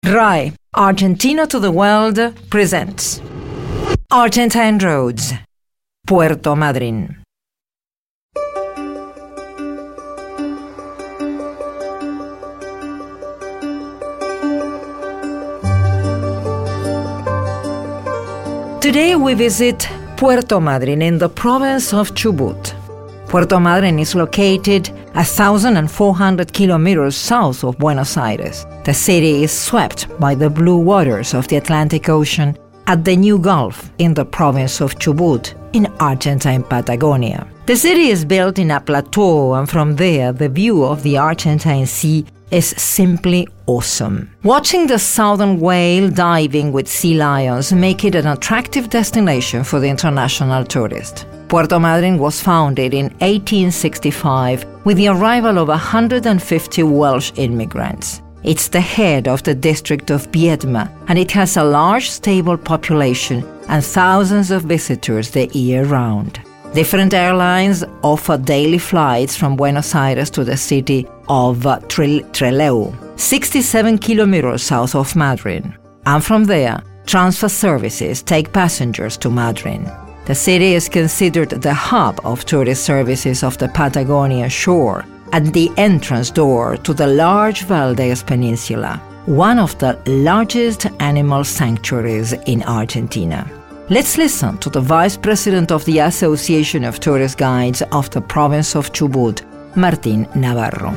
RAI, Argentina to the World presents Argentine Roads, Puerto Madryn. Today we visit Puerto Madryn in the province of Chubut. Puerto Madryn is located 1,400 kilometers south of Buenos Aires. The city is swept by the blue waters of the Atlantic Ocean at the New Gulf in the province of Chubut in Argentine Patagonia. The city is built in a plateau, and from there the view of the Argentine Sea is simply awesome. Watching the southern whale diving with sea lions make it an attractive destination for the international tourist. Puerto Madryn was founded in 1865 with the arrival of 150 Welsh immigrants. It's the head of the district of Viedma, and it has a large, stable population and thousands of visitors the year round. Different airlines offer daily flights from Buenos Aires to the city of Trelew, 67 kilometers south of Madryn. And from there, transfer services take passengers to Madryn. The city is considered the hub of tourist services of the Patagonia shore and the entrance door to the large Valdez Peninsula, one of the largest animal sanctuaries in Argentina. Let's listen to the Vice President of the Association of Tourist Guides of the province of Chubut, Martín Navarro.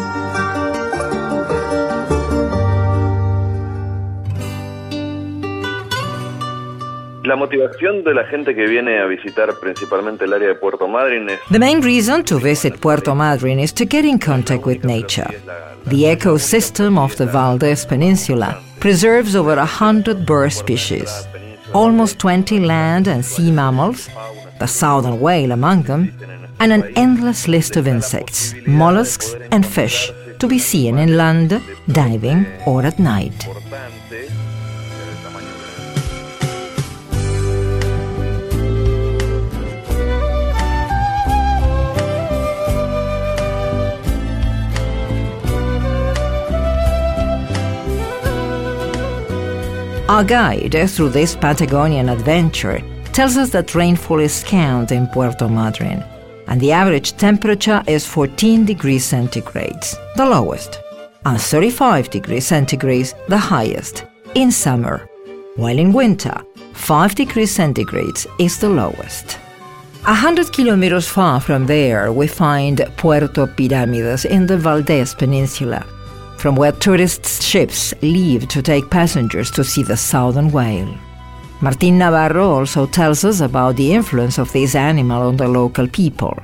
La motivación de la gente que viene a visitar principalmente el área de Puerto Madryn es... The main reason to visit Puerto Madryn is to get in contact with nature. The ecosystem of the Valdez Peninsula preserves over 100 bird species, almost 20 land and sea mammals, the southern whale among them, and an endless list of insects, mollusks and fish to be seen inland, diving or at night. Our guide through this Patagonian adventure tells us that rainfall is scant in Puerto Madryn, and the average temperature is 14 degrees centigrade, the lowest, and 35 degrees centigrade, the highest, in summer, while in winter, 5 degrees centigrade is the lowest. 100 kilometers far from there, we find Puerto Pirámides in the Valdez Peninsula, from where tourist ships leave to take passengers to see the southern whale. Martín Navarro also tells us about the influence of this animal on the local people.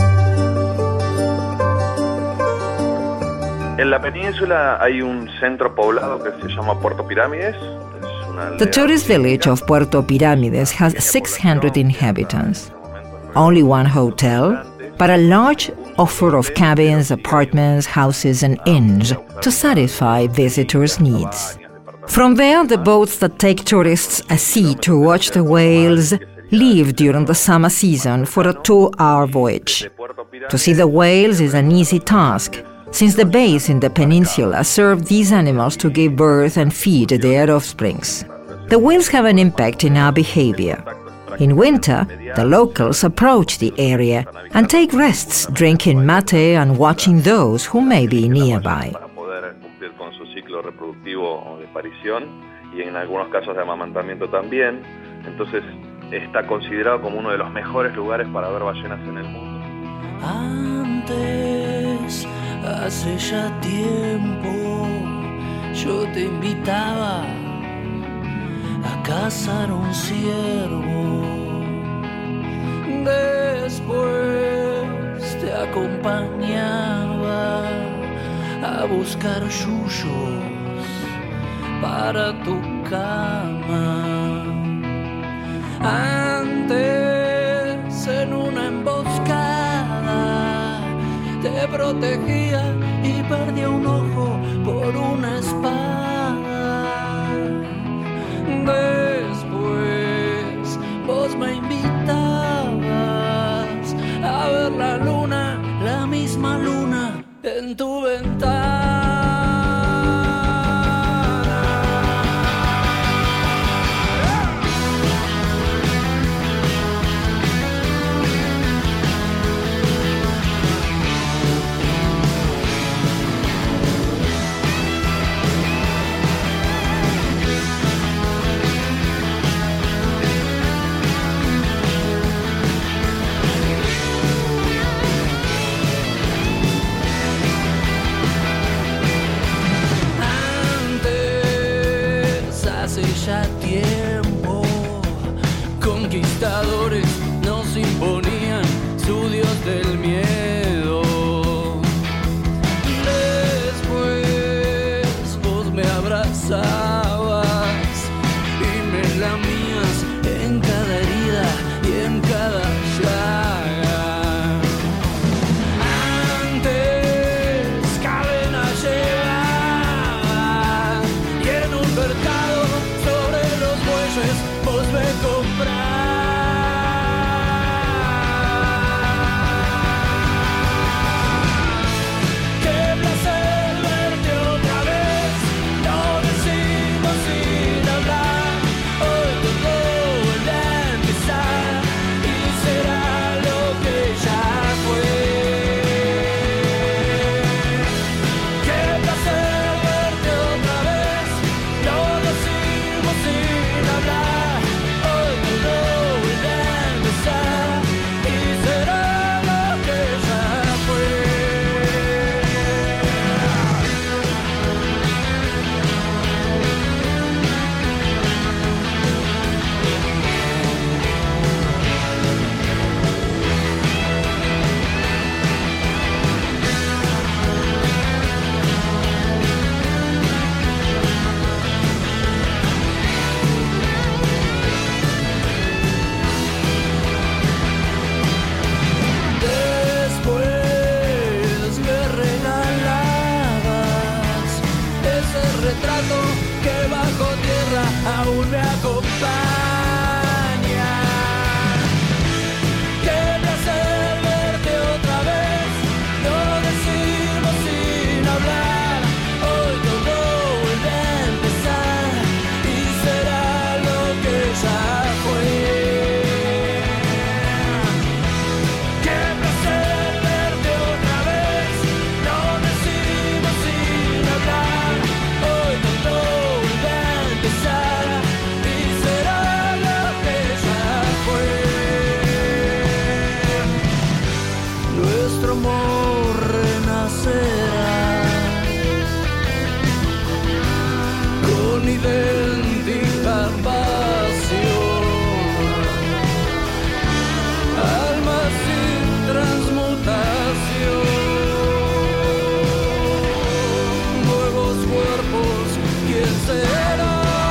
En la península hay un centro poblado que se llama Puerto Pirámides. The tourist village of Puerto Pirámides has 600 inhabitants. Only one hotel, but a large offer of cabins, apartments, houses and inns to satisfy visitors' needs. From there, the boats that take tourists at sea to watch the whales leave during the summer season for a 2-hour voyage. To see the whales is an easy task, since the bays in the peninsula serve these animals to give birth and feed their offsprings. The whales have an impact in our behavior. In winter, the locals approach the area and take rests, drinking mate and watching those who may be nearby. Y en algunos casos de amamantamiento también. Entonces está considerado como uno de los mejores lugares para ver ballenas en el mundo. Antes, hace ya tiempo, yo te invitaba a cazar un ciervo. Después te acompañaba a buscar yuyos para tu cama. Antes, en una emboscada, te protegía y perdí un ojo por una espada. Después, vos me invitabas a ver la luna, la misma luna en tu ventana. aquella tiempo. Conquistadores nos imponían su dios del miedo. Después vos me abrazabas y me lamías en cada herida y en cada llaga. Antes cadena llevaba y en un mercado sobre los bueyes vos me comprás. Aún me acompaña. Qué placer verte otra vez. Lo decimos sin hablar. Hoy todo vuelve a empezar y será lo que ya fue. Qué placer verte otra vez. Lo decimos sin hablar. Hoy todo vuelve a empezar. Nuestro amor renacerá con idéntica pasión, alma sin transmutación, nuevos cuerpos, ¿quién será?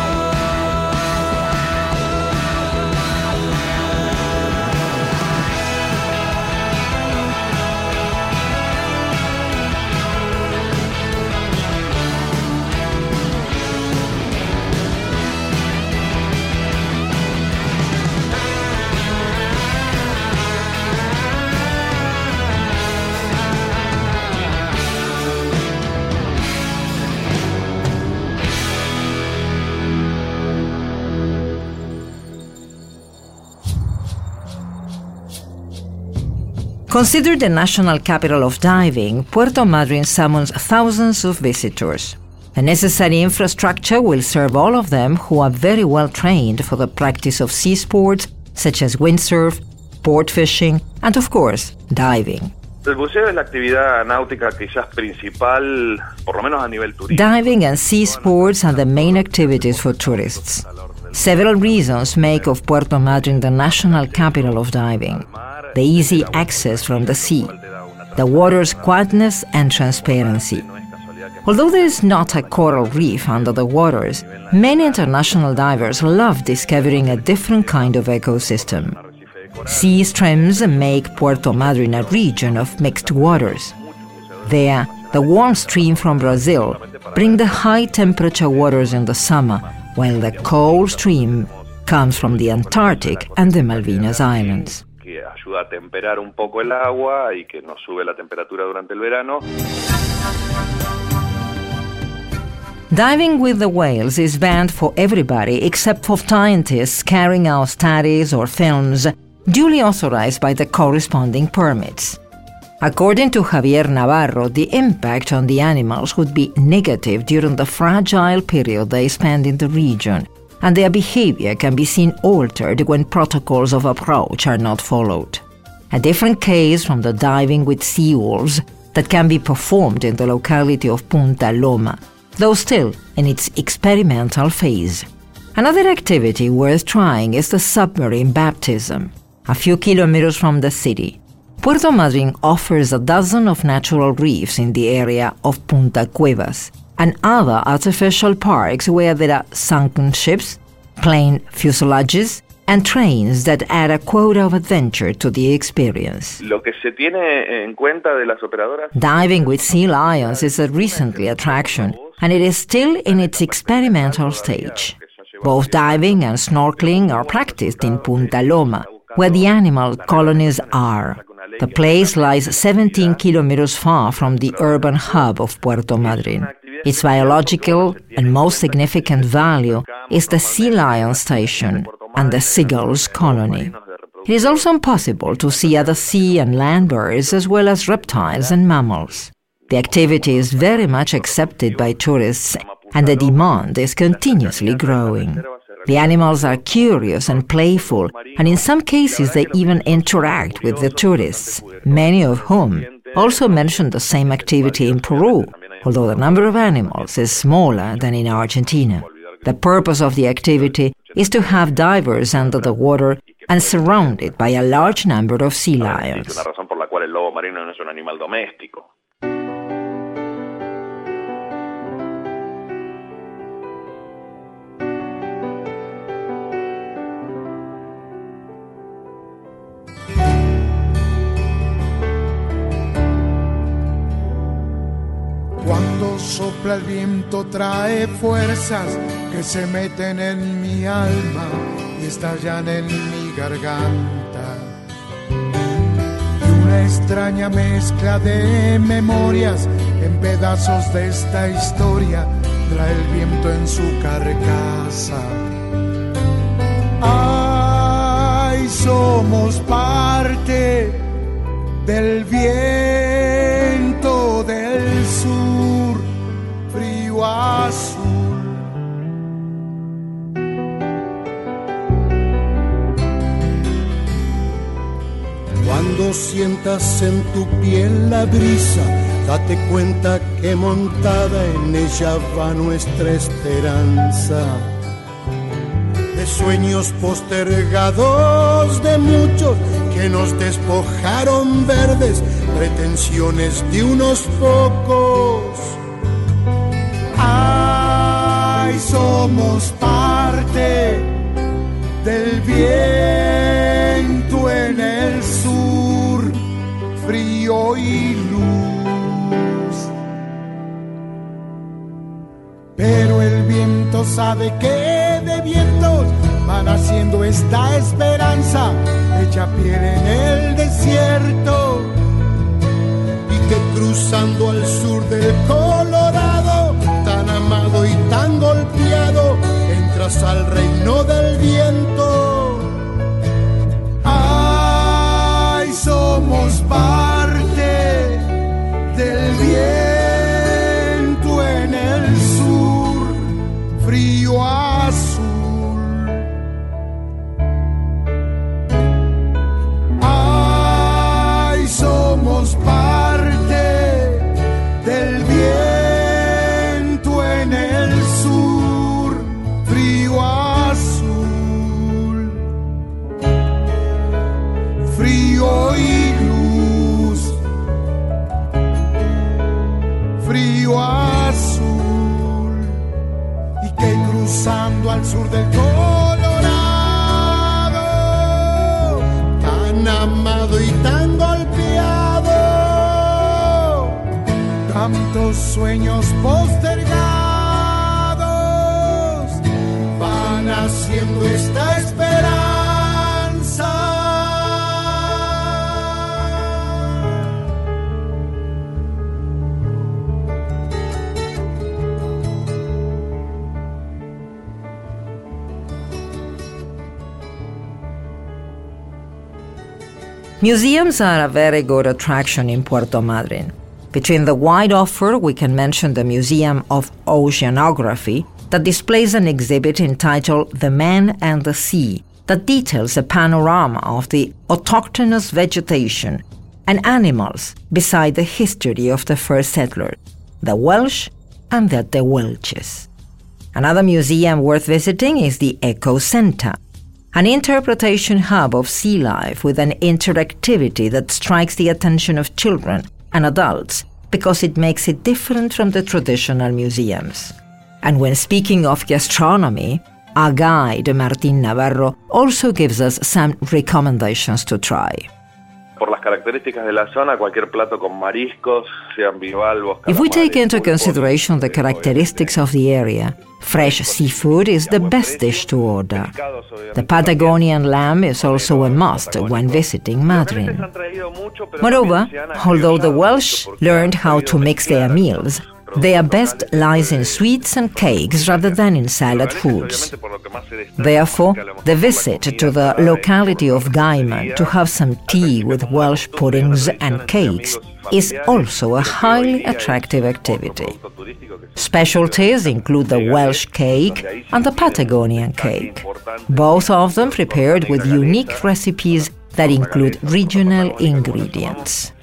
Considered the national capital of diving, Puerto Madryn summons thousands of visitors. The necessary infrastructure will serve all of them who are very well trained for the practice of sea sports such as windsurf, sport fishing, and of course, diving. El buceo es la actividad náutica quizás principal, por lo menos a nivel turístico. Diving and sea sports are the main activities for tourists. Several reasons make of Puerto Madryn the national capital of diving. The easy access from the sea, the water's quietness and transparency. Although there is not a coral reef under the waters, many international divers love discovering a different kind of ecosystem. Sea streams make Puerto Madryn a region of mixed waters. There, the warm stream from Brazil brings the high-temperature waters in the summer, while the cold stream comes from the Antarctic and the Malvinas Islands. Que ayuda a temperar un poco el agua y que nos sube la temperatura durante el verano. Diving with the whales is banned for everybody except for scientists carrying out studies or films duly authorized by the corresponding permits. According to Javier Navarro, the impact on the animals would be negative during the fragile period they spend in the region, and their behavior can be seen altered when protocols of approach are not followed. A different case from the diving with sea wolves that can be performed in the locality of Punta Loma, though still in its experimental phase. Another activity worth trying is the submarine baptism, a few kilometers from the city. Puerto Madryn offers a dozen of natural reefs in the area of Punta Cuevas and other artificial parks where there are sunken ships, plane fuselages, and trains that add a quota of adventure to the experience. Lo que se tiene en cuenta de las operadoras. Diving with sea lions is a recently attraction, and it is still in its experimental stage. Both diving and snorkeling are practiced in Punta Loma, where the animal colonies are. The place lies 17 kilometers far from the urban hub of Puerto Madryn. Its biological and most significant value is the sea lion station and the seagulls colony. It is also possible to see other sea and land birds as well as reptiles and mammals. The activity is very much accepted by tourists and the demand is continuously growing. The animals are curious and playful, and in some cases they even interact with the tourists, many of whom also mention the same activity in Peru, although the number of animals is smaller than in Argentina. The purpose of the activity is to have divers under the water and surrounded by a large number of sea lions. Cuando sopla el viento trae fuerzas que se meten en mi alma y estallan en mi garganta. Y una extraña mezcla de memorias en pedazos de esta historia trae el viento en su carcasa. Ay, somos parte del viento del sur, frío azul. Cuando sientas en tu piel la brisa, date cuenta que montada en ella va nuestra esperanza. De sueños postergados de muchos que nos despojaron verdes, pretensiones de unos pocos. Ay, somos parte del viento en el sur, frío y luz. Pero el viento sabe que de vientos van haciendo esta esperanza hecha piel en el desierto, y que cruzando al sur del Colorado, tan amado y tan golpeado, entras al reino del viento. Ay, somos parte del viento en el sur, frío azul. Ay, somos parte del viento en el sur, frío azul, frío y luz, frío azul, y que cruzando al sur del Colorado, tan amado y tan golpeado, tantos sueños postergados van haciendo esta esperanza. Museums are a very good attraction in Puerto Madryn. Between the wide offer, we can mention the Museum of Oceanography that displays an exhibit entitled The Man and the Sea that details a panorama of the autochthonous vegetation and animals beside the history of the first settlers, the Welsh and the Welches. Another museum worth visiting is the Eco Center, an interpretation hub of sea life with an interactivity that strikes the attention of children and adults because it makes it different from the traditional museums. And when speaking of gastronomy, our guide, Martín Navarro, also gives us some recommendations to try. Por las características de la zona, cualquier plato con mariscos, sean bivalvos, If we take into pulpos, consideration the characteristics of the area, fresh seafood is the best dish to order. The Patagonian lamb is also a must when visiting Madrid. Moreover, although the Welsh learned how to mix their meals, their best lies in sweets and cakes rather than in salad foods. Therefore, the visit to the locality of Gaiman to have some tea with Welsh puddings and cakes is also a highly attractive activity. Specialties include the Welsh cake and the Patagonian cake, both of them prepared with unique recipes that include regional ingredients.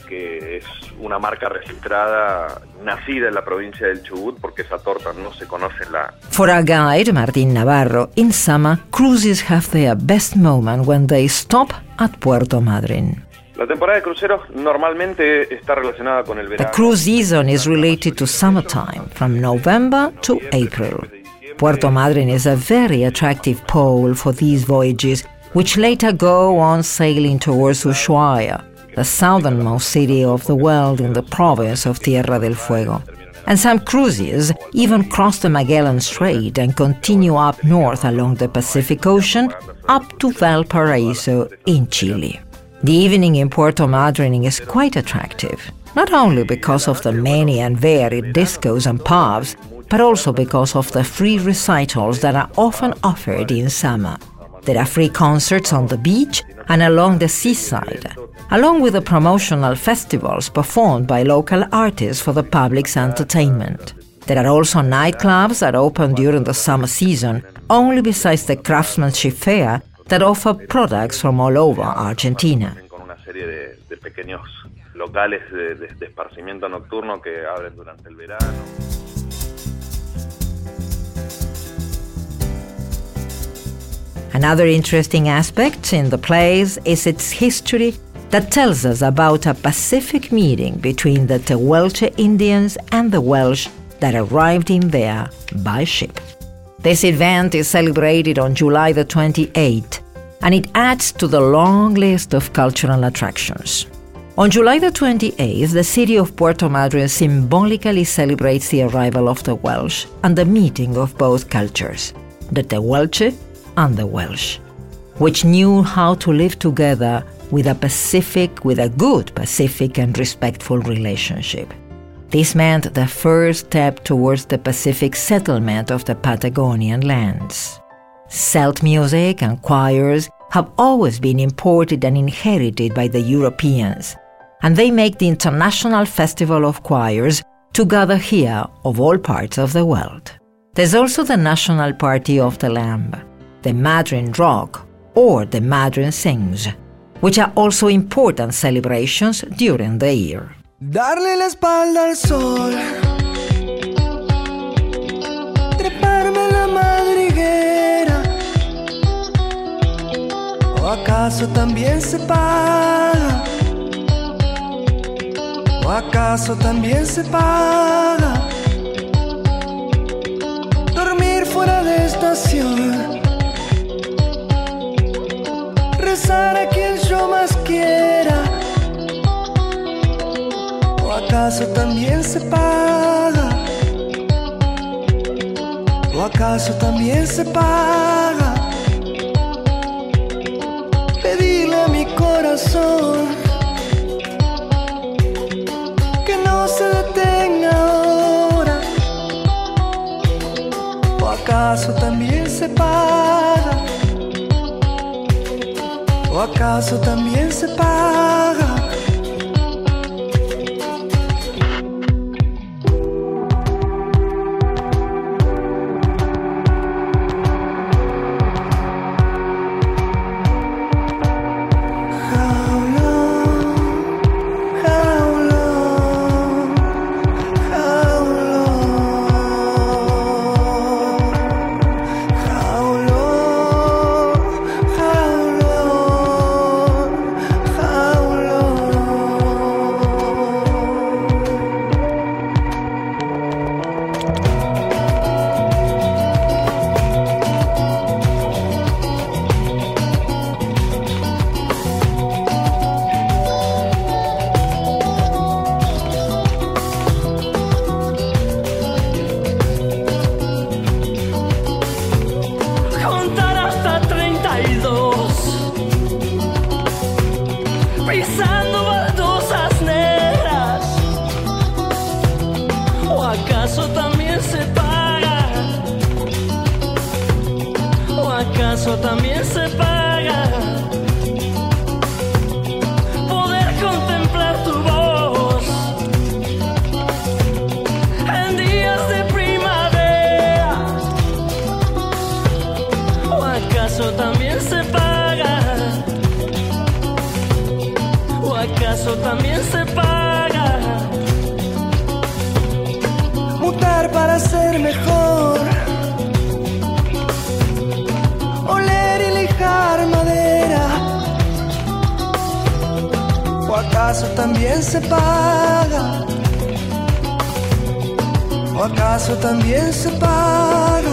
Una marca registrada, nacida en la provincia del Chubut, porque esa torta no se conoce en la... For our guide, Martín Navarro, in summer, cruises have their best moment when they stop at Puerto Madryn. La temporada de cruceros normalmente está relacionada con el The verano. cruise season is related to summertime, from November to April. Puerto Madryn is a very attractive pole for these voyages, which later go on sailing towards Ushuaia, the southernmost city of the world in the province of Tierra del Fuego. And some cruises even cross the Magellan Strait and continue up north along the Pacific Ocean up to Valparaiso in Chile. The evening in Puerto Madryn is quite attractive, not only because of the many and varied discos and pubs, but also because of the free recitals that are often offered in summer. There are free concerts on the beach and along the seaside, along with the promotional festivals performed by local artists for the public's entertainment. There are also nightclubs that open during the summer season, only besides the craftsmanship fair that offer products from all over Argentina. Con una serie de pequeños locales de esparcimiento nocturno que abren durante el verano. Another interesting aspect in the place is its history that tells us about a Pacific meeting between the Tehuelche Indians and the Welsh that arrived in there by ship. This event is celebrated on July the 28th, and it adds to the long list of cultural attractions. On July the 28th, the city of Puerto Madryn symbolically celebrates the arrival of the Welsh and the meeting of both cultures, the Tehuelche and the Welsh, which knew how to live together with a good Pacific and respectful relationship. This meant the first step towards the Pacific settlement of the Patagonian lands. Celt music and choirs have always been imported and inherited by the Europeans, and they make the International Festival of Choirs to gather here of all parts of the world. There's also the National Party of the Lamb, the Madryn Rock, or the Madryn Sings, which are also important celebrations during the year. Darle la espalda al sol, treparme en la madriguera, ¿o acaso también se paga? ¿O acaso también se paga? Dormir fuera de estación, rezar a quien yo más quiera. ¿O acaso también se paga? ¿O acaso también se paga? Pedirle a mi corazón que no se detenga ahora. ¿O acaso también se paga? ¿O acaso también se paga? acaso también se paga poder contemplar tu voz en días de primavera? ¿O acaso también se paga? ¿O acaso también se paga mutar para ser mejor? Oler y lijar madera. ¿O acaso también se paga? ¿O acaso también se paga?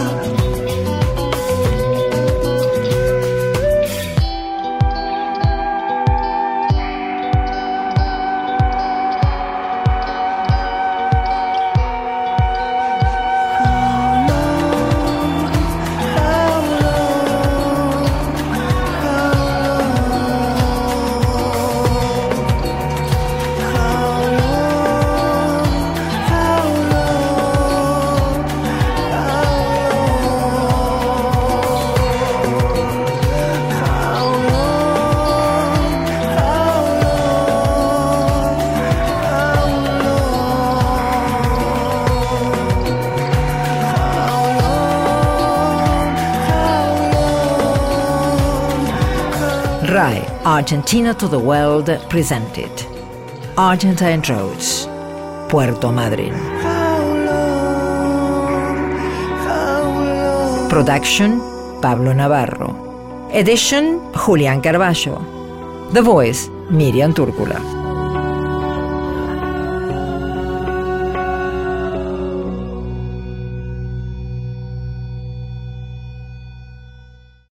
RAE, Argentina to the World presented Argentine Roads, Puerto Madryn. Production, Pablo Navarro. Edition, Julián Carballo. The Voice, Miriam Túrcula.